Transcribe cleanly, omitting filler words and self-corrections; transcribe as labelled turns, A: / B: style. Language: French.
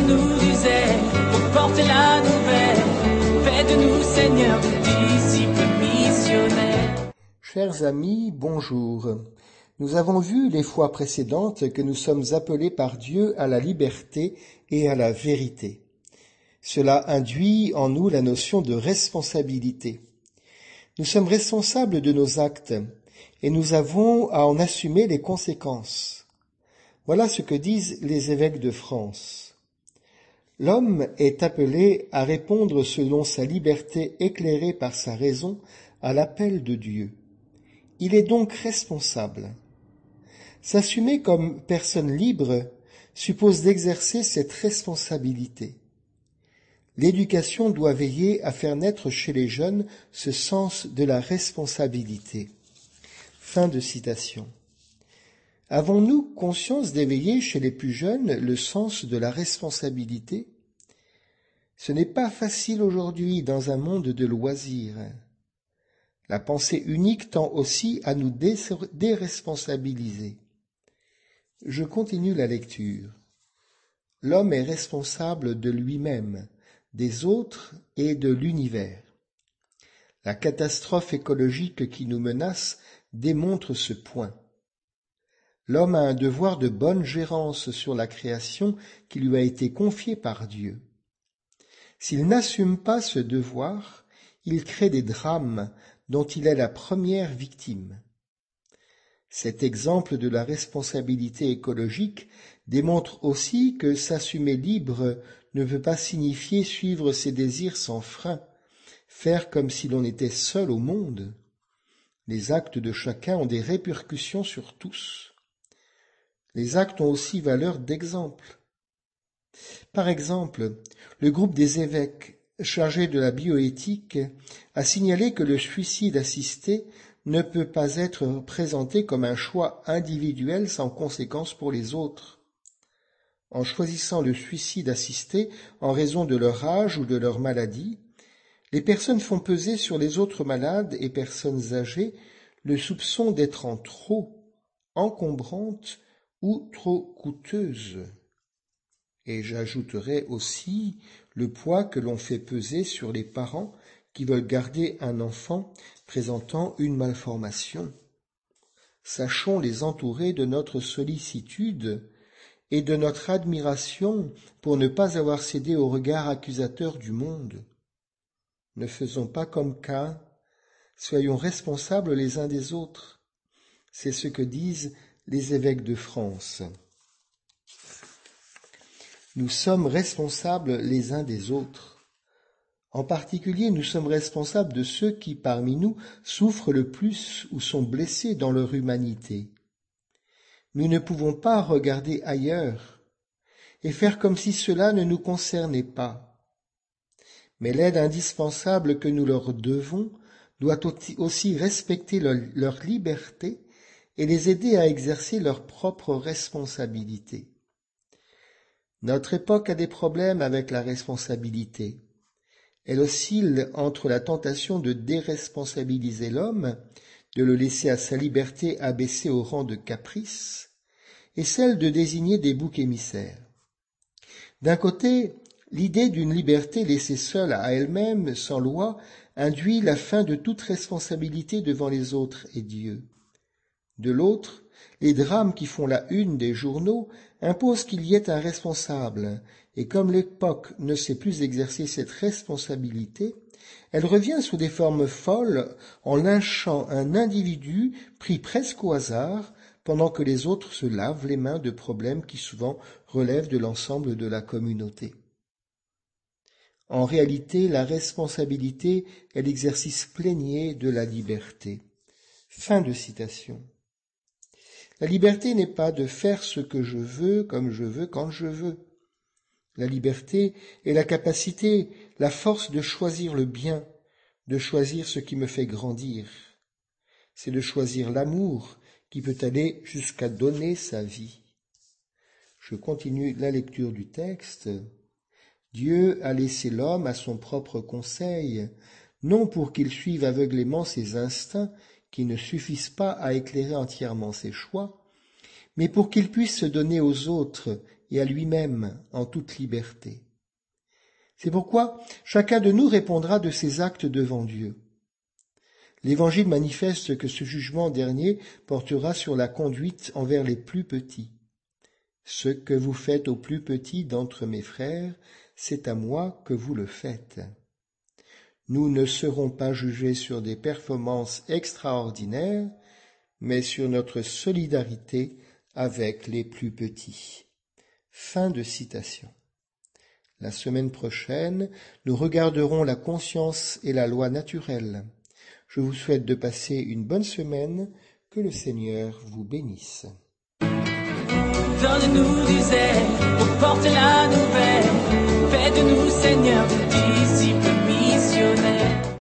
A: nous du zèle pour porter la nouvelle. Fais de nous, Seigneur, des disciples missionnaires.
B: Chers amis, bonjour. Nous avons vu les fois précédentes que nous sommes appelés par Dieu à la liberté et à la vérité. Cela induit en nous la notion de responsabilité. Nous sommes responsables de nos actes et nous avons à en assumer les conséquences. Voilà ce que disent les évêques de France. L'homme est appelé à répondre selon sa liberté éclairée par sa raison à l'appel de Dieu. Il est donc responsable. S'assumer comme personne libre suppose d'exercer cette responsabilité. L'éducation doit veiller à faire naître chez les jeunes ce sens de la responsabilité. Fin de citation. Avons-nous conscience d'éveiller chez les plus jeunes le sens de la responsabilité ? Ce n'est pas facile aujourd'hui dans un monde de loisirs. La pensée unique tend aussi à nous déresponsabiliser. Je continue la lecture. L'homme est responsable de lui-même, des autres et de l'univers. La catastrophe écologique qui nous menace démontre ce point. L'homme a un devoir de bonne gérance sur la création qui lui a été confiée par Dieu. S'il n'assume pas ce devoir, il crée des drames dont il est la première victime. Cet exemple de la responsabilité écologique démontre aussi que s'assumer libre ne veut pas signifier suivre ses désirs sans frein, faire comme si l'on était seul au monde. Les actes de chacun ont des répercussions sur tous. Les actes ont aussi valeur d'exemple. Par exemple, le groupe des évêques chargé de la bioéthique a signalé que le suicide assisté ne peut pas être présenté comme un choix individuel sans conséquence pour les autres. En choisissant le suicide assisté en raison de leur âge ou de leur maladie, les personnes font peser sur les autres malades et personnes âgées le soupçon d'être en trop, encombrantes ou trop coûteuses. Et j'ajouterai aussi le poids que l'on fait peser sur les parents qui veulent garder un enfant présentant une malformation. Sachons les entourer de notre sollicitude et de notre admiration pour ne pas avoir cédé au regard accusateur du monde. Ne faisons pas comme Caïn, soyons responsables les uns des autres. C'est ce que disent les évêques de France. Nous sommes responsables les uns des autres. En particulier, nous sommes responsables de ceux qui, parmi nous, souffrent le plus ou sont blessés dans leur humanité. Nous ne pouvons pas regarder ailleurs et faire comme si cela ne nous concernait pas. Mais l'aide indispensable que nous leur devons doit aussi respecter leur liberté et les aider à exercer leurs propres responsabilités. Notre époque a des problèmes avec la responsabilité. Elle oscille entre la tentation de déresponsabiliser l'homme, de le laisser à sa liberté abaissée au rang de caprice, et celle de désigner des boucs émissaires. D'un côté, l'idée d'une liberté laissée seule à elle-même, sans loi, induit la fin de toute responsabilité devant les autres et Dieu. De l'autre, les drames qui font la une des journaux imposent qu'il y ait un responsable, et comme l'époque ne sait plus exercer cette responsabilité, elle revient sous des formes folles en lynchant un individu pris presque au hasard, pendant que les autres se lavent les mains de problèmes qui souvent relèvent de l'ensemble de la communauté. En réalité, la responsabilité est l'exercice plénier de la liberté. Fin de citation. La liberté n'est pas de faire ce que je veux, comme je veux, quand je veux. La liberté est la capacité, la force de choisir le bien, de choisir ce qui me fait grandir. C'est de choisir l'amour qui peut aller jusqu'à donner sa vie. Je continue la lecture du texte. Dieu a laissé l'homme à son propre conseil, non pour qu'il suive aveuglément ses instincts qui ne suffisent pas à éclairer entièrement ses choix, mais pour qu'il puisse se donner aux autres et à lui-même en toute liberté. C'est pourquoi chacun de nous répondra de ses actes devant Dieu. L'Évangile manifeste que ce jugement dernier portera sur la conduite envers les plus petits. Ce que vous faites aux plus petits d'entre mes frères, c'est à moi que vous le faites. Nous ne serons pas jugés sur des performances extraordinaires, mais sur notre solidarité avec les plus petits. Fin de citation. La semaine prochaine, nous regarderons la conscience et la loi naturelle. Je vous souhaite de passer une bonne semaine, que le Seigneur vous bénisse.
A: Donne-nous des ailes, porte la nouvelle, fais de nous, Seigneur, des disciples missionnaires.